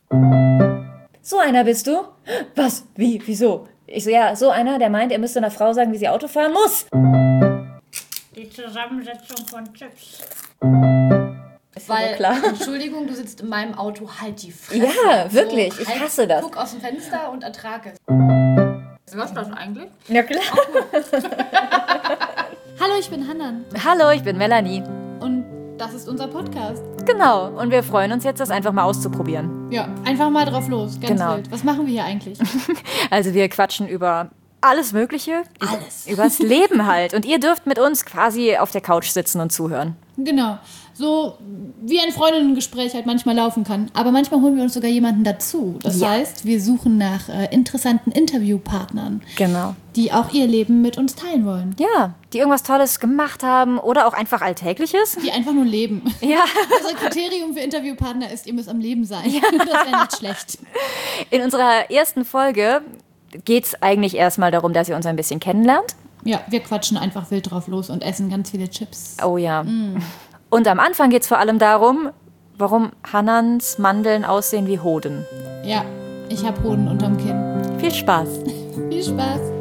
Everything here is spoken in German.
So einer bist du? Was? Wie? Wieso? Ich so, ja, so einer, der meint, er müsste einer Frau sagen, wie sie Auto fahren muss. Die Zusammensetzung von Chips. Ist Weil, klar. Entschuldigung, du sitzt in meinem Auto, halt die Fresse. Ja, wirklich, So, ich hasse das. Guck aus dem Fenster und ertrag es. Was das eigentlich? Ja, klar. Hallo, ich bin Hannan Hallo, ich bin Melanie. und das ist unser Podcast. Genau, und wir freuen uns jetzt, das einfach mal auszuprobieren. Ja, einfach mal drauf los, ganz Genau. wild. Was machen wir hier eigentlich? Also wir quatschen über alles Mögliche. Alles. Übers Leben halt. Und ihr dürft mit uns quasi auf der Couch sitzen und zuhören. Genau, so wie ein Freundinnengespräch halt manchmal laufen kann. Aber manchmal holen wir uns sogar jemanden dazu. Das Ja. heißt, wir suchen nach interessanten Interviewpartnern, Genau. die auch ihr Leben mit uns teilen wollen. Ja, die irgendwas Tolles gemacht haben oder auch einfach Alltägliches. Die einfach nur leben. Ja. Unser Kriterium für Interviewpartner ist, ihr müsst am Leben sein. Das wäre nicht schlecht. In unserer ersten Folge geht es eigentlich erstmal darum, dass ihr uns ein bisschen kennenlernt. Ja, wir quatschen einfach wild drauf los und essen ganz viele Chips. Oh ja. Und am Anfang geht es vor allem darum, warum Hannans Mandeln aussehen wie Hoden. Ja, ich habe Hoden unterm Kinn. Viel Spaß. Viel Spaß.